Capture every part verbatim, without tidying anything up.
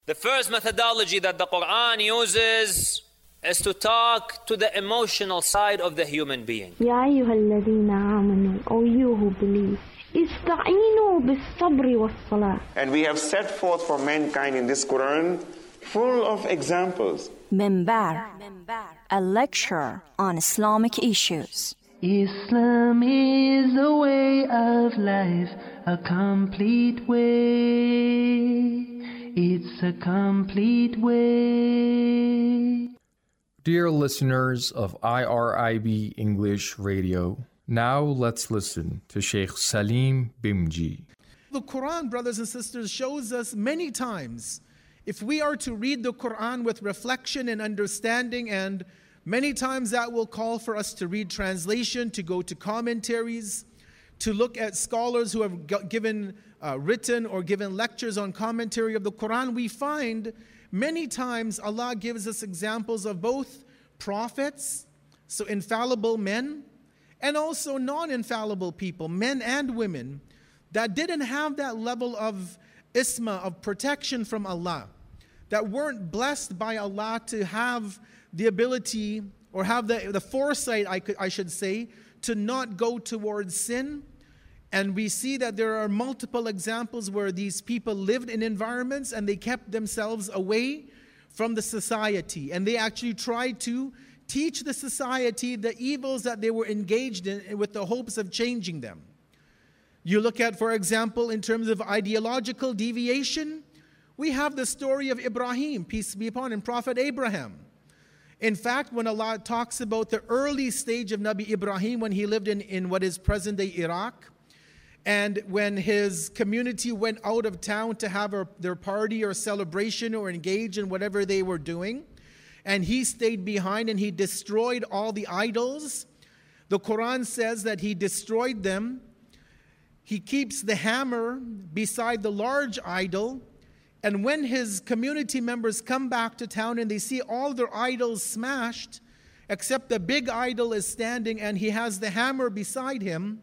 The first methodology that the Quran uses is to talk to the emotional side of the human being. يا أيها الذين آمنوا, O you who believe, استعينوا بالصبر والصلاة. And we have set forth for mankind in this Quran full of examples. Minbar, a lecture on Islamic issues. Islam is a way of life, a complete way. It's a complete way. Dear listeners of I R I B English Radio, now let's listen to Sheikh Salim Bimji. The Quran, brothers and sisters, shows us many times, if we are to read the Quran with reflection and understanding, and many times that will call for us to read translation, to go to commentaries, to look at scholars who have g- given uh, written or given lectures on commentary of the Quran. We find many times Allah gives us examples of both prophets, so infallible men, and also non-infallible people, men and women, that didn't have that level of isma, of protection from Allah, that weren't blessed by Allah to have the ability or have the, the foresight, I, could, I should say, to not go towards sin. And we see that there are multiple examples where these people lived in environments and they kept themselves away from the society. And they actually tried to teach the society the evils that they were engaged in with the hopes of changing them. You look at, for example, in terms of ideological deviation, we have the story of Ibrahim, peace be upon him, Prophet Abraham. In fact, when Allah talks about the early stage of Nabi Ibrahim, when he lived in, in what is present-day Iraq, and when his community went out of town to have a, their party or celebration or engage in whatever they were doing, and he stayed behind and he destroyed all the idols, the Quran says that he destroyed them. He keeps the hammer beside the large idol, and when his community members come back to town and they see all their idols smashed, except the big idol is standing and he has the hammer beside him,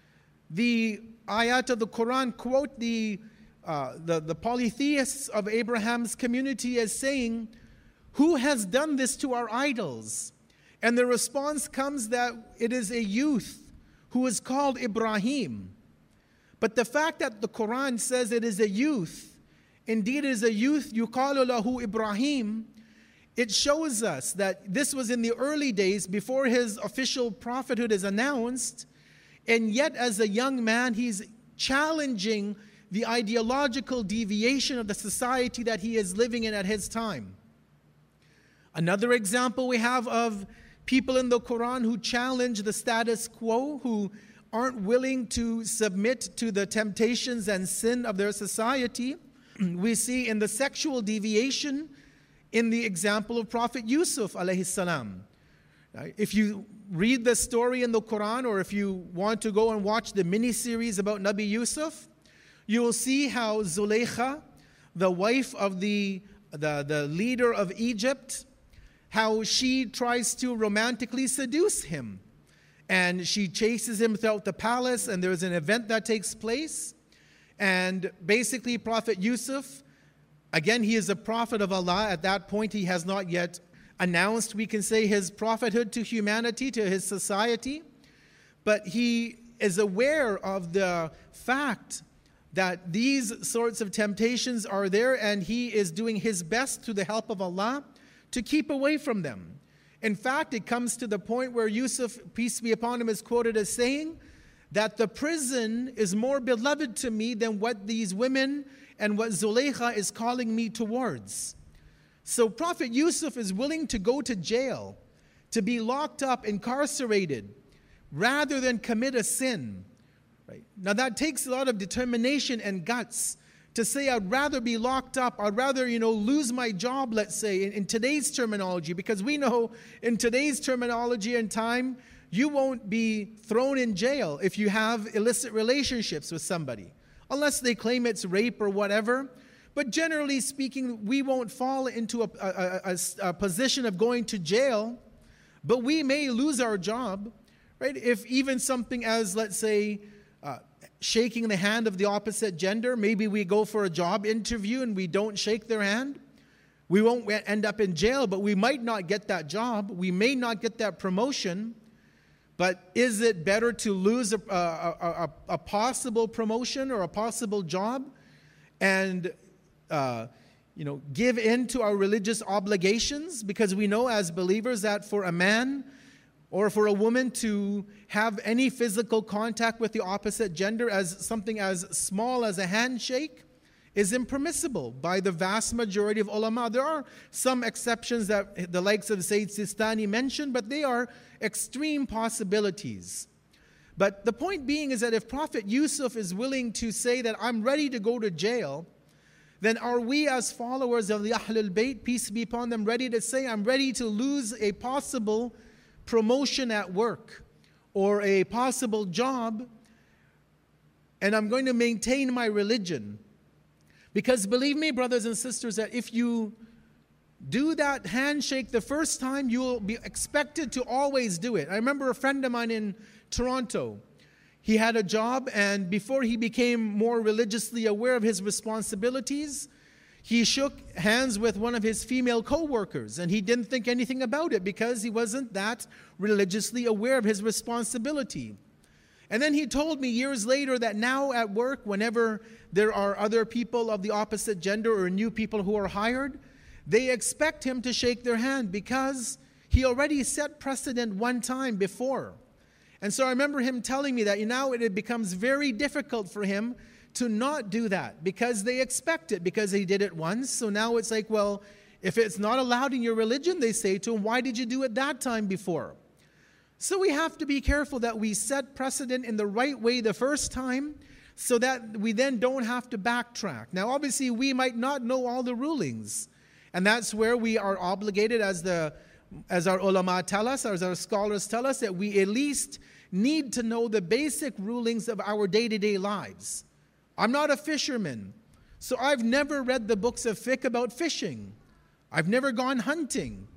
the ayat of the Quran quote the, uh, the, the polytheists of Abraham's community as saying, "Who has done this to our idols?" And the response comes that it is a youth who is called Ibrahim. But the fact that the Quran says it is a youth, indeed it is a youth, yuqalu lahu Ibrahim, it shows us that this was in the early days before his official prophethood is announced. And yet, as a young man, he's challenging the ideological deviation of the society that he is living in at his time. Another example we have of people in the Quran who challenge the status quo, who aren't willing to submit to the temptations and sin of their society. We see in the sexual deviation in the example of Prophet Yusuf alayhi salam. If you read the story in the Quran, or if you want to go and watch the mini-series about Nabi Yusuf, you will see how Zulaykha, the wife of the, the, the leader of Egypt, how she tries to romantically seduce him. And she chases him throughout the palace, and there's an event that takes place. And basically, Prophet Yusuf, again, he is a prophet of Allah. At that point, he has not yet announced, we can say, his prophethood to humanity, to his society. But he is aware of the fact that these sorts of temptations are there, and he is doing his best through the help of Allah to keep away from them. In fact, it comes to the point where Yusuf, peace be upon him, is quoted as saying that the prison is more beloved to me than what these women and what Zulaykha is calling me towards. So Prophet Yusuf is willing to go to jail, to be locked up, incarcerated, rather than commit a sin. Right? Now that takes a lot of determination and guts to say, I'd rather be locked up, I'd rather, you know, lose my job, let's say, in, in today's terminology, because we know in today's terminology and time, you won't be thrown in jail if you have illicit relationships with somebody, unless they claim it's rape or whatever. But generally speaking, we won't fall into a, a, a, a position of going to jail, but we may lose our job, right? If even something as, let's say, uh, shaking the hand of the opposite gender. Maybe we go for a job interview and we don't shake their hand. We won't end up in jail, but we might not get that job. We may not get that promotion. But is it better to lose a, a, a, a possible promotion or a possible job and uh, you know, give in to our religious obligations? Because we know as believers that for a man or for a woman to have any physical contact with the opposite gender as something as small as a handshake is impermissible by the vast majority of ulama. There are some exceptions that the likes of Sayyid Sistani mentioned, but they are extreme possibilities. But the point being is that if Prophet Yusuf is willing to say that I'm ready to go to jail, then are we as followers of the Ahlul Bayt, peace be upon them, ready to say I'm ready to lose a possible promotion at work or a possible job and I'm going to maintain my religion? Because believe me, brothers and sisters, that if you do that handshake the first time, you will be expected to always do it. I remember a friend of mine in Toronto. He had a job, and before he became more religiously aware of his responsibilities, he shook hands with one of his female co-workers, and he didn't think anything about it because he wasn't that religiously aware of his responsibility. And then he told me years later that now at work, whenever there are other people of the opposite gender or new people who are hired, they expect him to shake their hand because he already set precedent one time before. And so I remember him telling me that now it becomes very difficult for him to not do that because they expect it because he did it once. So now it's like, well, if it's not allowed in your religion, they say to him, why did you do it that time before? So we have to be careful that we set precedent in the right way the first time so that we then don't have to backtrack. Now, obviously, we might not know all the rulings. And that's where we are obligated, as the as our ulama tell us, as our scholars tell us, that we at least need to know the basic rulings of our day-to-day lives. I'm not a fisherman, so I've never read the books of fiqh about fishing. I've never gone hunting.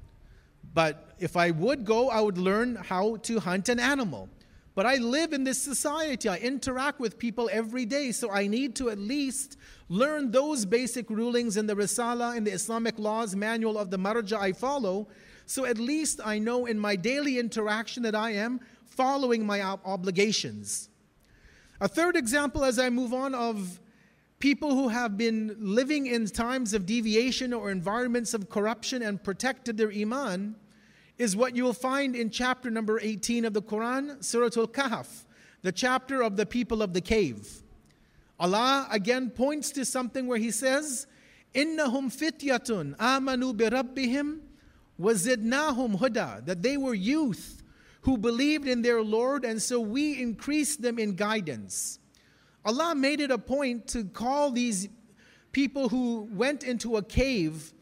But if I would go, I would learn how to hunt an animal. But I live in this society. I interact with people every day. So I need to at least learn those basic rulings in the Risala, in the Islamic laws manual of the marja I follow. So at least I know in my daily interaction that I am following my obligations. A third example as I move on of people who have been living in times of deviation or environments of corruption and protected their iman is what you will find in chapter number eighteen of the Quran, Surah Al-Kahf, the chapter of the people of the cave. Allah again points to something where He says, "Innahum fityatun amanu bi rabbihim wa zidnahum huda," that they were youth who believed in their Lord, and so we increased them in guidance. Allah made it a point to call these people who went into a cave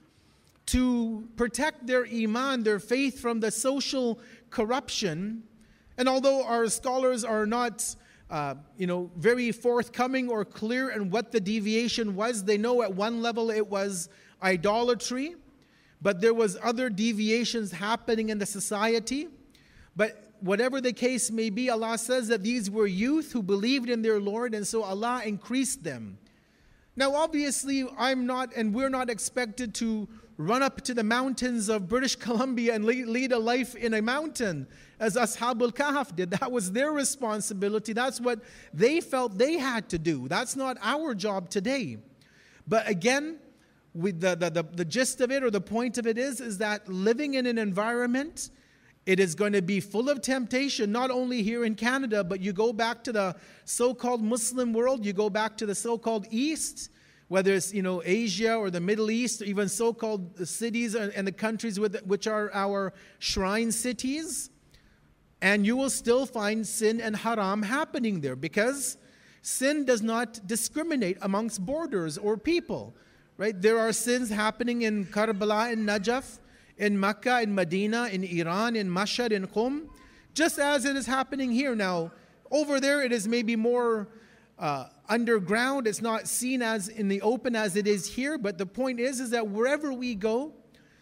to protect their iman, their faith, from the social corruption. And although our scholars are not uh, you know, very forthcoming or clear in what the deviation was, they know at one level it was idolatry, but there was other deviations happening in the society. But whatever the case may be, Allah says that these were youth who believed in their Lord, and so Allah increased them. Now obviously I'm not, and we're not expected to run up to the mountains of British Columbia and lead a life in a mountain as Ashabul Kahf did. That was their responsibility. That's what they felt they had to do. That's not our job today. But again, with the, the, the, the gist of it, or the point of it is, is that living in an environment, it is going to be full of temptation, not only here in Canada, but you go back to the so-called Muslim world, you go back to the so-called East, whether it's, you know, Asia or the Middle East, or even so-called cities and the countries with, which are our shrine cities, and you will still find sin and haram happening there, because sin does not discriminate amongst borders or people, right? There are sins happening in Karbala, in Najaf, in Mecca, in Medina, in Iran, in Mashhad, in Qum, just as it is happening here. Now, over there it is maybe more uh, underground. It's not seen as in the open as it is here, but the point is, is that wherever we go,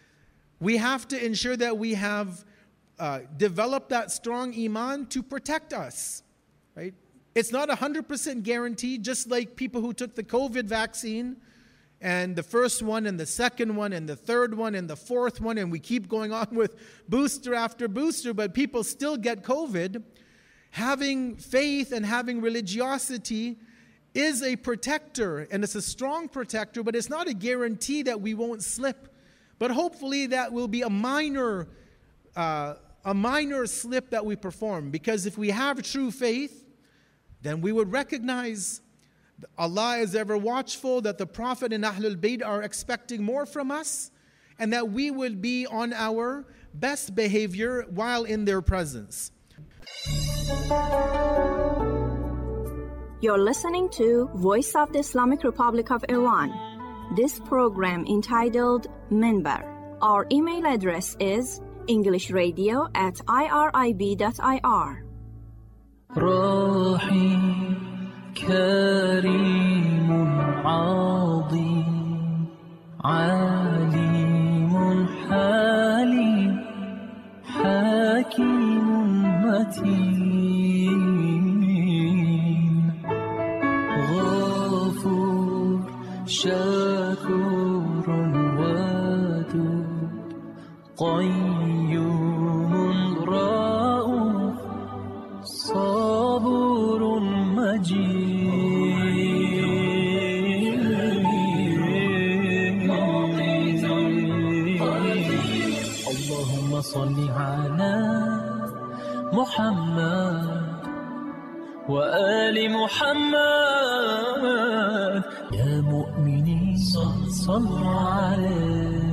we have to ensure that we have uh, developed that strong iman to protect us, right? It's not a one hundred percent guaranteed, just like people who took the COVID vaccine, and the first one and the second one and the third one and the fourth one, and we keep going on with booster after booster, but people still get COVID. Having faith and having religiosity is a protector, and it's a strong protector, but it's not a guarantee that we won't slip. But hopefully that will be a minor, uh, a minor slip that we perform, because if we have true faith, then we would recognize Allah is ever watchful, that the Prophet and Ahlul Bayt are expecting more from us, and that we will be on our best behavior while in their presence. You're listening to Voice of the Islamic Republic of Iran. This program entitled Minbar. Our email address is englishradio at irib dot i r. كريم عظيم عليم حليم حكيم متين غفور شكور ودود قيوم رؤوف صبور مجيد اللهم صل على محمد وآل محمد يا مؤمنين صلوا عليه